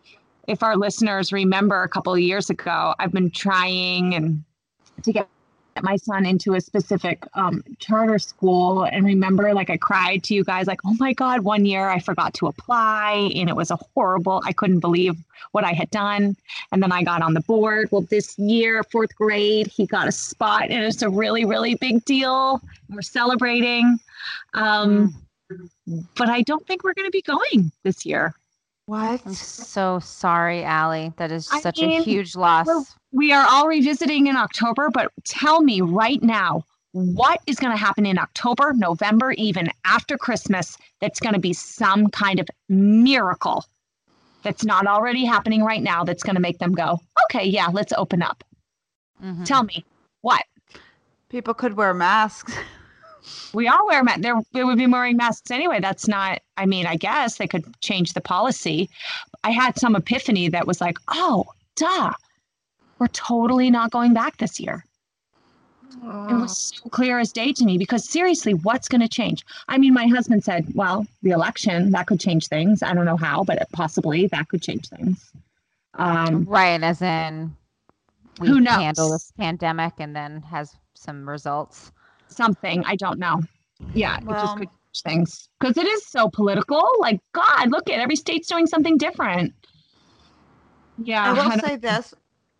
if our listeners remember a couple of years ago, I've been trying and to get my son into a specific um, charter school. And remember, like I cried to you guys, like, oh my God, one year I forgot to apply and it was a horrible, I couldn't believe what I had done. And then I got on the board. Well, this year, fourth grade, he got a spot and it's a really, really big deal. We're celebrating. Um, mm. But I don't think we're going to be going this year. What? I'm so sorry, Allie. That is I such mean, a huge loss. We are all revisiting in October, but tell me right now, what is going to happen in October, November, even after Christmas, that's going to be some kind of miracle that's not already happening right now that's going to make them go, okay, yeah, let's open up. Mm-hmm. Tell me, what? People could wear masks. We all wear masks. They would be wearing masks anyway. That's not, I mean, I guess they could change the policy. I had some epiphany that was like, oh, duh, we're totally not going back this year. Oh. It was so clear as day to me because seriously, what's going to change? I mean, my husband said, well, the election, that could change things. I don't know how, but possibly that could change things. Um, right. As in, we who knows? Handle this pandemic and then has some results. Something, I don't know. Yeah, well, it just could change things because it is so political. Like, God, look at every state's doing something different. Yeah, I will I say this: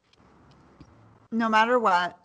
no matter what,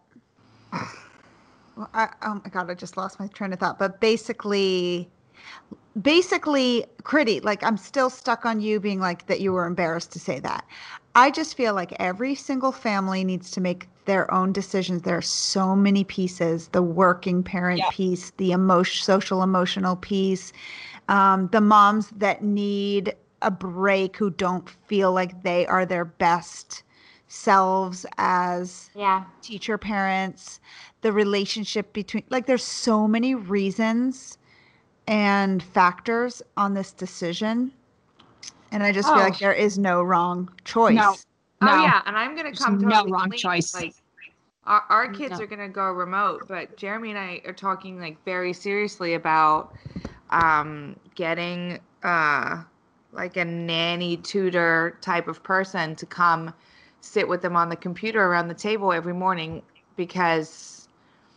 well, I, oh my God, I just lost my train of thought. But basically, basically, Critty, like I'm still stuck on you being like that. You were embarrassed to say that. I just feel like every single family needs to make their own decisions. There are so many pieces, the working parent yeah. piece, the emotion, social emotional piece, um, the moms that need a break who don't feel like they are their best selves as yeah. teacher parents, the relationship between, like there's so many reasons and factors on this decision. And I just oh. feel like there is no wrong choice. No. No. Oh yeah, and I'm gonna come to no wrong clean. choice. Like our, our kids no. are gonna go remote, but Jeremy and I are talking like very seriously about um, getting uh, like a nanny tutor type of person to come sit with them on the computer around the table every morning because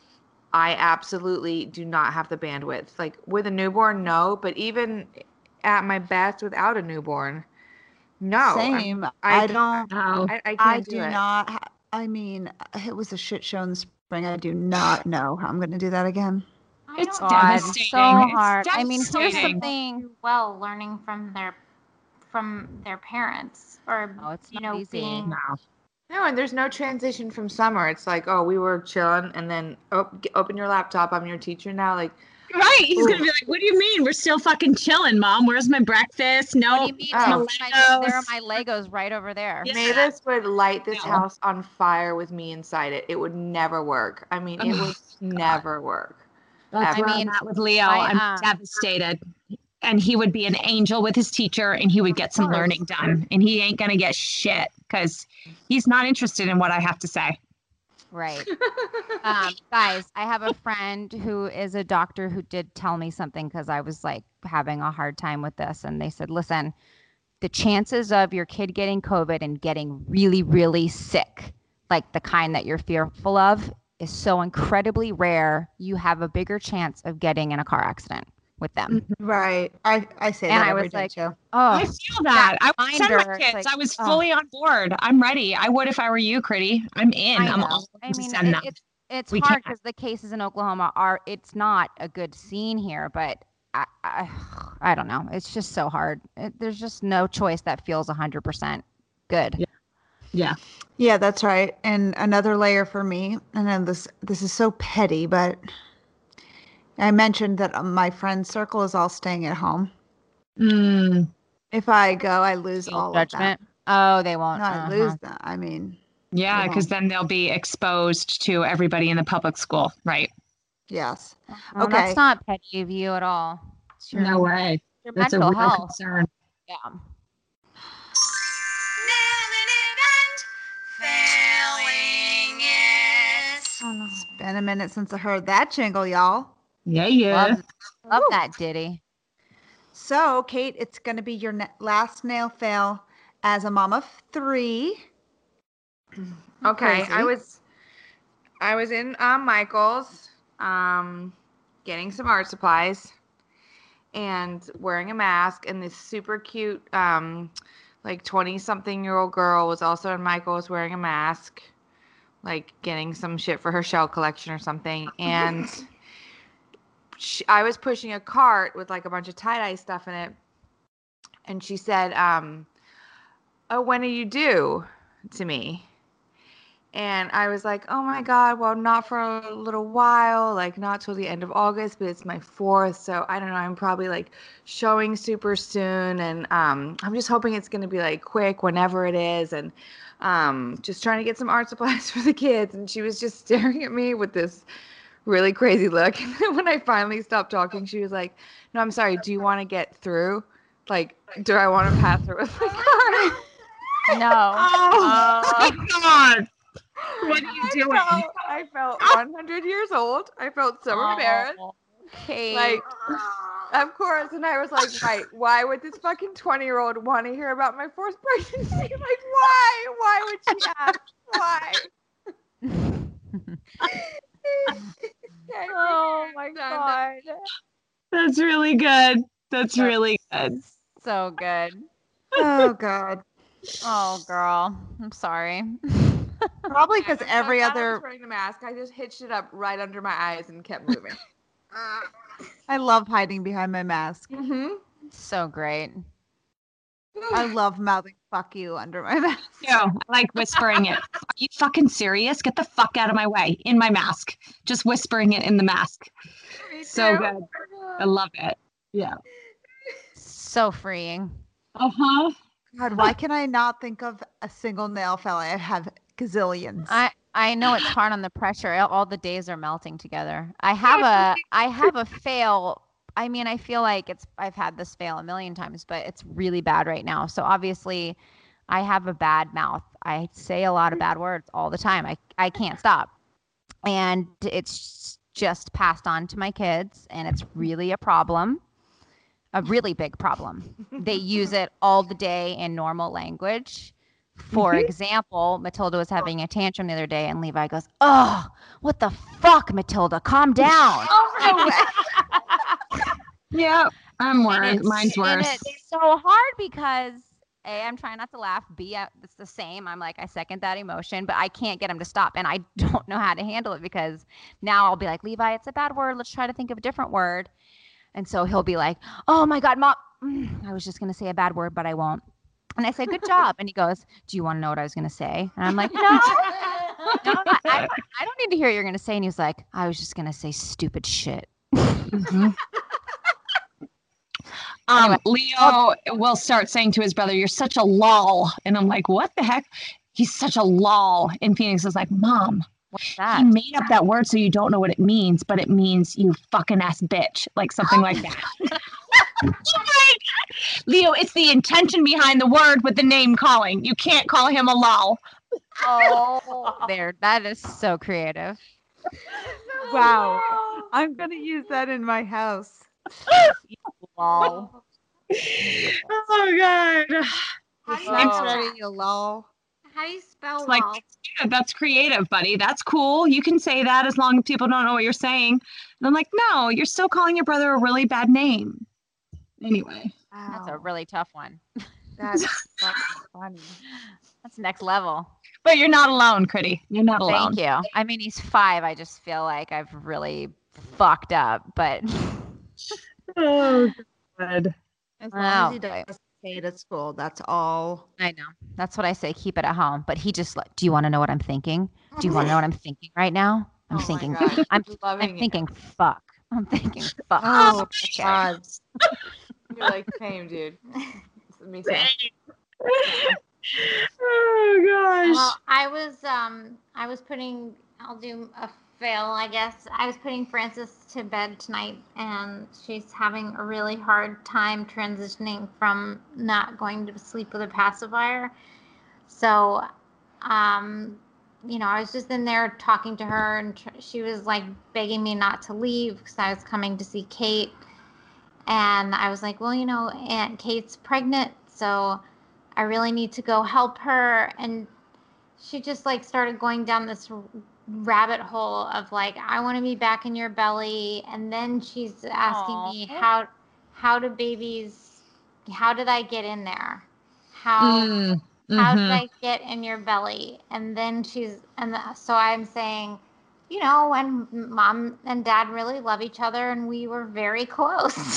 I absolutely do not have the bandwidth. Like with a newborn, no, but even at my best without a newborn. No. Same. I, I don't I, I, can't I do, do it. not ha- I mean, it was a shit show in the spring. I do not know how I'm going to do that again. It's God, devastating. So hard. It's I mean, here's devastating. something. Well, learning from their from their parents, or oh, it's you not know, easy. being No. No, and there's no transition from summer. It's like, oh, we were chilling, and then oh, get, open your laptop. I'm your teacher now. Like, right? He's gonna be like, "What do you mean? We're still fucking chilling, Mom. Where's my breakfast? No, what do you mean? Oh. My, there are my Legos right over there. Yeah. Mavis would light this No. house on fire with me inside it. It would never work. I mean, it Oh, would never work. That's Ever. where I mean, I'm at with Leo. I, I'm um, devastated. And he would be an angel with his teacher and he would get some learning done. And he ain't going to get shit because he's not interested in what I have to say. Right. um, guys, I have a friend who is a doctor who did tell me something because I was like having a hard time with this. And they said, listen, the chances of your kid getting COVID and getting really, really sick, like the kind that you're fearful of, is so incredibly rare. You have a bigger chance of getting in a car accident with them. Right. I, I say And that I every was day like, too. oh, I feel that. I would send my reminder, it's kids. like, I was oh. fully on board. I'm ready. I would if I were you, Critty. I'm in. I I'm know. all I in to mean, send it, them. it's it's We hard can't. because the cases in Oklahoma are. It's not a good scene here, but I I, I don't know. It's just so hard. It, there's just no choice that feels one hundred percent good. Yeah. Yeah. Yeah, that's right. And another layer for me, and then this this is so petty, but I mentioned that my friend circle is all staying at home. Mm. If I go, I lose all Judgment. of Oh, they won't. that. No, I uh-huh. lose that. I mean, Yeah, Go because home. then they'll be exposed to everybody in the public school, right? yes. Well, Okay. That's not petty of you at all. It's your, No way. your That's a mental real health. concern. Yeah. oh no. It's been a minute since I heard that jingle, y'all. Yeah, yeah. Love, love that ditty. So, Kate, it's going to be your ne- last nail fail as a mom of three. Okay, Crazy. I was I was in um, Michael's, um, getting some art supplies, and wearing a mask. And this super cute, um, like twenty-something-year-old girl was also in Michael's wearing a mask, like getting some shit for her shell collection or something. And she, I was pushing a cart with like a bunch of tie-dye stuff in it. And she said, um, oh, when are you due to me? And I was like, oh my God, well, not for a little while, like not till the end of August, but it's my fourth. So I don't know, I'm probably like showing super soon. And um, I'm just hoping it's going to be like quick whenever it is. And um, just trying to get some art supplies for the kids. And she was just staring at me with this really crazy look. And then when I finally stopped talking, she was like, no, I'm sorry. Do you want to get through? Like, do I want to pass her with my car? No. Oh, oh my God. What are you I doing? Felt, I felt one hundred years old. I felt so Oh, embarrassed. Kate. Like, of course. And I was like, right, why would this fucking twenty-year-old want to hear about my fourth pregnancy? Like, why? Why would she ask? Why? Oh, my God. That's really good. That's really good. So good. Oh God. Oh, girl. I'm sorry. Probably because every I other. was wearing the mask. I just hitched it up right under my eyes and kept moving. I love hiding behind my mask. Mm-hmm. So great. I love mouthing "fuck you" under my mask. Yeah, I like whispering it. Are you fucking serious? Get the fuck out of my way. In my mask. Just whispering it in the mask. So good. I love it. Yeah. So freeing. Uh-huh. God, why can I not think of a single nail file? I have gazillions. I I know it's hard on the pressure. All all the days are melting together. I have a I have a fail. I mean, I feel like it's I've had this fail a million times, but it's really bad right now. So obviously, I have a bad mouth. I say a lot of bad words all the time. I I can't stop. And it's just passed on to my kids, and it's really a problem. A really big problem. They use it all the day in normal language. For example, Matilda was having a tantrum the other day, and Levi goes, "Oh, what the fuck, Matilda? Calm down." Yeah, I'm worse. And Mine's it's, worse. and it's so hard because A, I'm trying not to laugh. B, I- it's the same. I'm like, I second that emotion, but I can't get him to stop. And I don't know how to handle it because now I'll be like, Levi, it's a bad word. Let's try to think of a different word. And so he'll be like, oh my God, Mom, I was just going to say a bad word, but I won't. And I say, good job. And he goes, do you want to know what I was going to say? And I'm like, no, no I, I, I don't need to hear what you're going to say. And he's like, I was just going to say stupid shit. Mm-hmm. Um, Leo will start saying to his brother, you're such a lol. And I'm like, what the heck? He's such a lol. And Phoenix is like, Mom, what's that? He made up that word so you don't know what it means, but it means you fucking ass bitch. Like something like that. Leo, it's the intention behind the word with the name calling. You can't call him a lol. Oh, there. That is so creative. Wow. I'm going to use that in my house. Lol. Oh, God. How do you I'm spell ready, that? you lol. How do you spell It's like, lol? yeah, that's creative, buddy. That's cool. You can say that as long as people don't know what you're saying. And I'm like, no, you're still calling your brother a really bad name. Anyway. That's a really tough one. That's fucking funny. That's next level. But you're not alone, Critty. You're not alone. Thank you. I mean, he's five. I just feel like I've really fucked up, but Oh, good. As long Wow. as he doesn't say it at school, that's all. I know. That's what I say. Keep it at home. But he just like, do you want to know what I'm thinking? Do you want to know what I'm thinking right now? I'm Oh my thinking. God. I'm, Loving I'm it. thinking. Fuck. I'm thinking. Fuck. Oh, Okay. God. You're like, same, dude. Me too. Oh, gosh. Well, I was um I was putting I'll do a fail, I guess. I was putting Frances to bed tonight, and she's having a really hard time transitioning from not going to sleep with a pacifier. So, um, you know, I was just in there talking to her, and tr- she was like begging me not to leave because I was coming to see Kate. And I was like, well, you know, Aunt Kate's pregnant, so I really need to go help her. And she just like started going down this rabbit hole of like, I want to be back in your belly. And then she's asking Aww. me how, how do babies, how did I get in there? How, Mm, how did mhm. I get in your belly? And then she's, and the, so I'm saying, you know, when mom and dad really love each other and we were very close.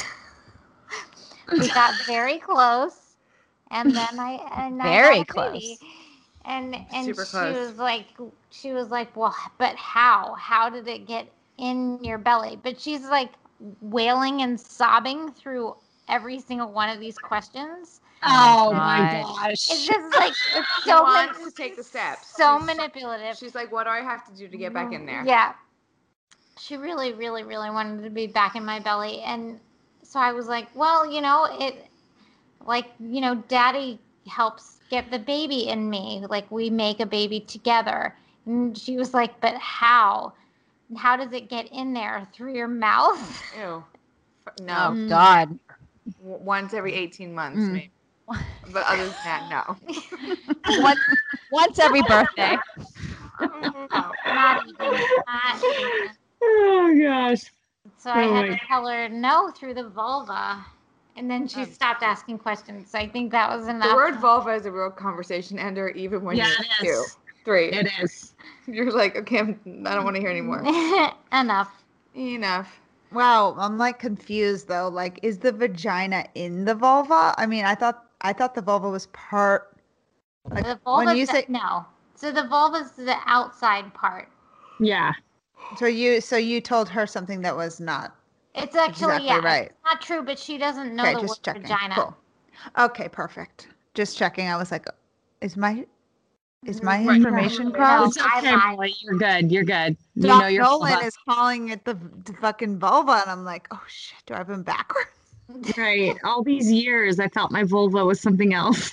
We got very close. And then I, and Very I got a close. baby. And, and Super she close. was like, she was like, well, but how? How did it get in your belly? But she's like wailing and sobbing through every single one of these questions. Oh my God. gosh. It's just like, it's She so wants man- to take the steps. so She's- manipulative. She's like, what do I have to do to get back in there? Yeah. She really, really, really wanted to be back in my belly. And so I was like, well, you know, it, like, you know, daddy helps get the baby in me. Like, we make a baby together. And she was like, but how? How does it get in there? Through your mouth? Ew. No. Oh, God. W- Once every eighteen months, Mm. maybe. But other than that, no. Once, once every birthday. No, not even. Not even. Oh gosh. So I Oh had my- to tell her no through the vulva. And then she stopped asking questions. So I think that was enough. The word vulva is a real conversation ender, even when Yeah, you're it two, is. three. It is. You're like, okay, I'm, I don't want to hear anymore. Enough. Enough. Wow, I'm like confused though. Like, is the vagina in the vulva? I mean, I thought I thought the vulva was part. Like, The when vulva's you the- say no. So the vulva's the outside part. Yeah. so, you so you told her something that was not. It's actually Exactly yeah, right. it's not true, but she doesn't know Okay, the word just checking. vagina. Cool. Okay, perfect. Just checking. I was like, is my is my Right. information No, crossed? I Okay, lied. Molly, you're good. You're good. You Doc know your Nolan vulva. is calling it the, the fucking vulva, and I'm like, oh shit, do I have him backwards? Right. All these years, I thought my vulva was something else.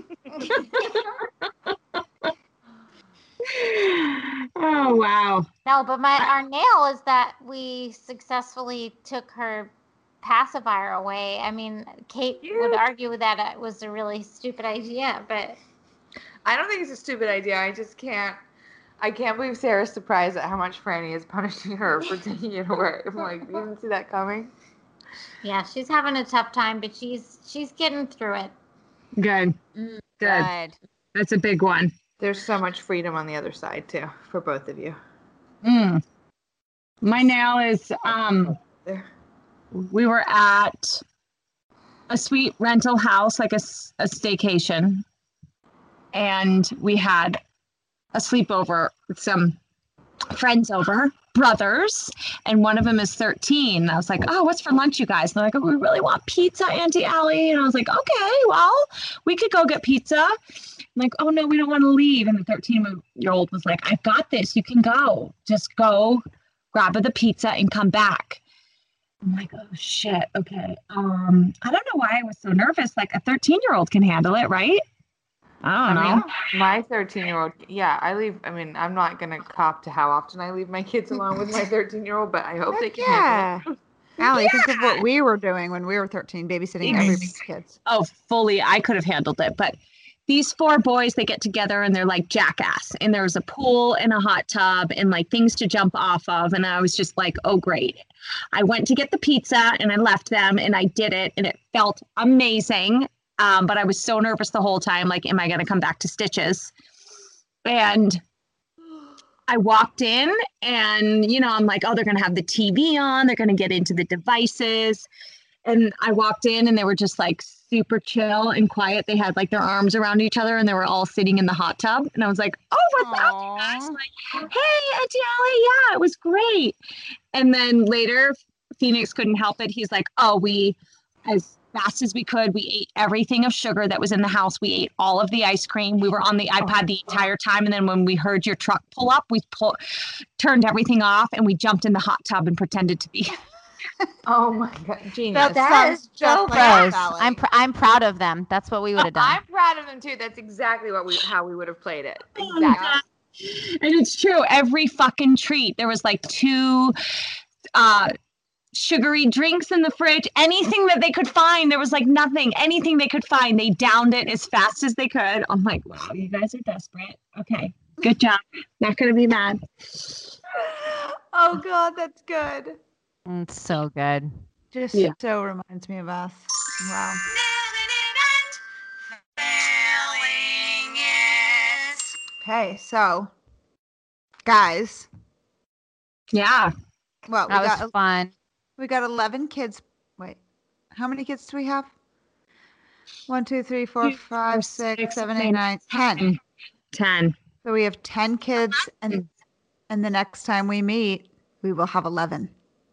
Oh wow. No, but my our nail is that we successfully took her pacifier away. I mean, Kate would argue that it was a really stupid idea, but I don't think it's a stupid idea. I just can't. I can't believe Sarah's surprised at how much Franny is punishing her for taking it away. I'm like, you didn't see that coming? yeah, she's having a tough time, but she's she's getting through it. Good. Mm, Good. Good. That's a big one. There's so much freedom on the other side, too, for both of you. Mm. My nail is um There. we were at a sweet rental house, like a, s- a staycation, and we had a sleepover with some friends over, brothers, and one of them is thirteen. And I was like, oh, what's for lunch, you guys? And they're like, oh, we really want pizza, Auntie Allie. And I was like, okay, well, we could go get pizza. I'm like, oh, no, we don't want to leave. And the thirteen-year-old was like, I've got this. You can go. Just go grab the pizza and come back. I'm like, oh, shit. Okay. Um, I don't know why I was so nervous. Like, a thirteen-year-old can handle it, right? I don't I know. mean, my thirteen-year-old, yeah, I leave. I mean, I'm not going to cop to how often I leave my kids alone with my thirteen-year-old, but I hope they Heck can yeah. handle it. Allie, think of what we were doing when we were thirteen, babysitting everybody's kids. Oh, fully. I could have handled it. But these four boys, they get together and they're like jackass. And there was a pool and a hot tub and like things to jump off of. And I was just like, oh, great. I went to get the pizza and I left them and I did it. And it felt amazing. Um, but I was so nervous the whole time. Like, am I going to come back to stitches? And I walked in and, you know, I'm like, oh, they're going to have the T V on. They're going to get into the devices. And I walked in and they were just like super chill and quiet. They had like their arms around each other and they were all sitting in the hot tub. And I was like, oh, what's up, you guys? I'm like, hey, Auntie Allie, yeah, it was great. And then later, Phoenix couldn't help it. He's like, oh, we, as fast as we could, we ate everything of sugar that was in the house. We ate all of the ice cream. We were on the iPad the entire time. And then when we heard your truck pull up, we pull, turned everything off and we jumped in the hot tub and pretended to be. Oh my God, genius. That, that sounds is just so like pros. Valley. I'm pr- I'm proud of them. That's what we would have done. I'm proud of them too. That's exactly what we how we would have played it. Exactly. And it's true. Every fucking treat. There was like two uh, sugary drinks in the fridge. Anything that they could find. There was like nothing. Anything they could find. They downed it as fast as they could. I'm like, wow, you guys are desperate. Okay. Good job. Not going to be mad. Oh, God, that's good. It's so good. Just Yeah. so reminds me of us. Wow. Okay, so, guys. Yeah. Well, we That got was fun. we got eleven kids. Wait, how many kids do we have? One, two, three, four, five, six, seven, eight, nine, ten. ten. So we have ten kids, and and the next time we meet, we will have eleven.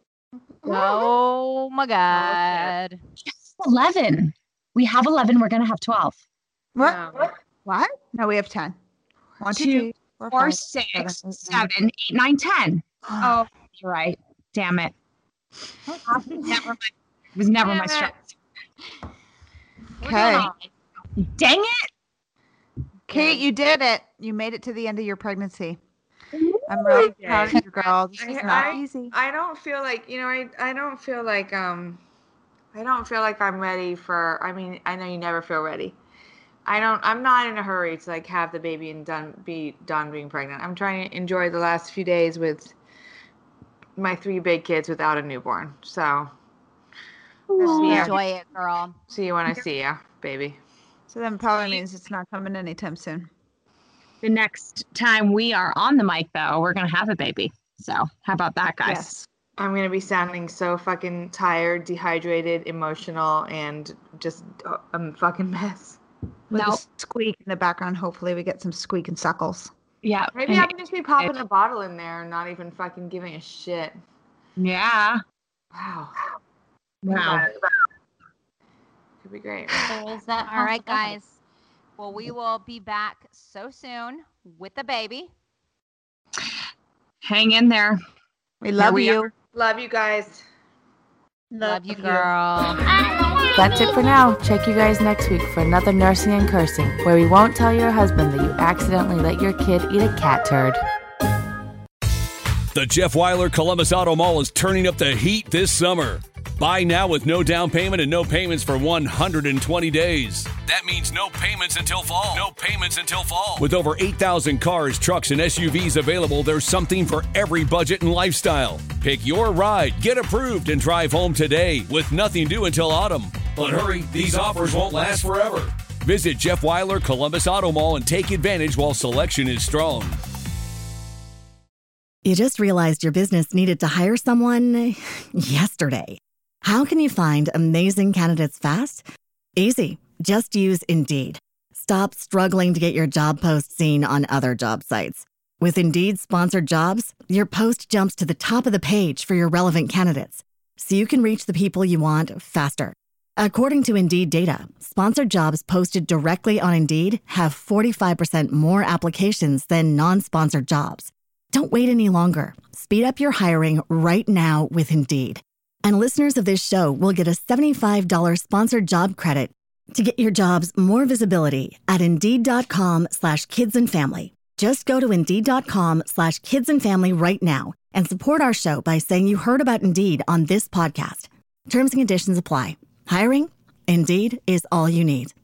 Oh my God. eleven. We have eleven. We're going to have twelve. What? No. What? No, we have ten. One, two, Two, three, four, Four, five, six, seven, seven, eight, nine. eight, nine, ten. Oh, you're right. Damn it. Never my, it was never Damn my it. strength. Okay. Dang it. Kate, you did it. You made it to the end of your pregnancy. I'm really proud of you, girl. This is I, not I, easy. I don't feel like you know I I don't feel like um I don't feel like I'm ready for I mean I know you never feel ready. I don't I'm not in a hurry to like have the baby and done be done being pregnant. I'm trying to enjoy the last few days with my three big kids without a newborn. So yeah. Enjoy it, girl. See you when I see you, baby. So that probably means it's not coming anytime soon. The next time we are on the mic, though, we're going to have a baby. So how about that, guys? Yes. I'm gonna be sounding so fucking tired, dehydrated, emotional, and just uh, I'm a fucking mess. With Nope. a squeak in the background. Hopefully we get some squeak and suckles. Yeah. Maybe and- I can just be popping a bottle in there and not even fucking giving a shit. Yeah. Wow. Wow. Could be great. There is that All right, possibility. guys. Well, we will be back so soon with the baby. Hang in there. We love we you. are. Love you guys. Love you, girl. That's it for now. Check you guys next week for another Nursing and Cursing, where we won't tell your husband that you accidentally let your kid eat a cat turd. The Jeff Weiler Columbus Auto Mall is turning up the heat this summer. Buy now with no down payment and no payments for one hundred twenty days. That means no payments until fall. No payments until fall. With over eight thousand cars, trucks, and S U Vs available, there's something for every budget and lifestyle. Pick your ride, get approved, and drive home today with nothing due until autumn. But hurry, these offers won't last forever. Visit Jeff Weiler Columbus Auto Mall and take advantage while selection is strong. You just realized your business needed to hire someone yesterday. How can you find amazing candidates fast? Easy. Just use Indeed. Stop struggling to get your job post seen on other job sites. With Indeed sponsored jobs, your post jumps to the top of the page for your relevant candidates, so you can reach the people you want faster. According to Indeed data, sponsored jobs posted directly on Indeed have forty-five percent more applications than non-sponsored jobs. Don't wait any longer. Speed up your hiring right now with Indeed. And listeners of this show will get a seventy-five dollars sponsored job credit to get your jobs more visibility at Indeed.com slash kids and family. Just go to Indeed.com slash kids and family right now and support our show by saying you heard about Indeed on this podcast. Terms and conditions apply. Hiring? Indeed is all you need.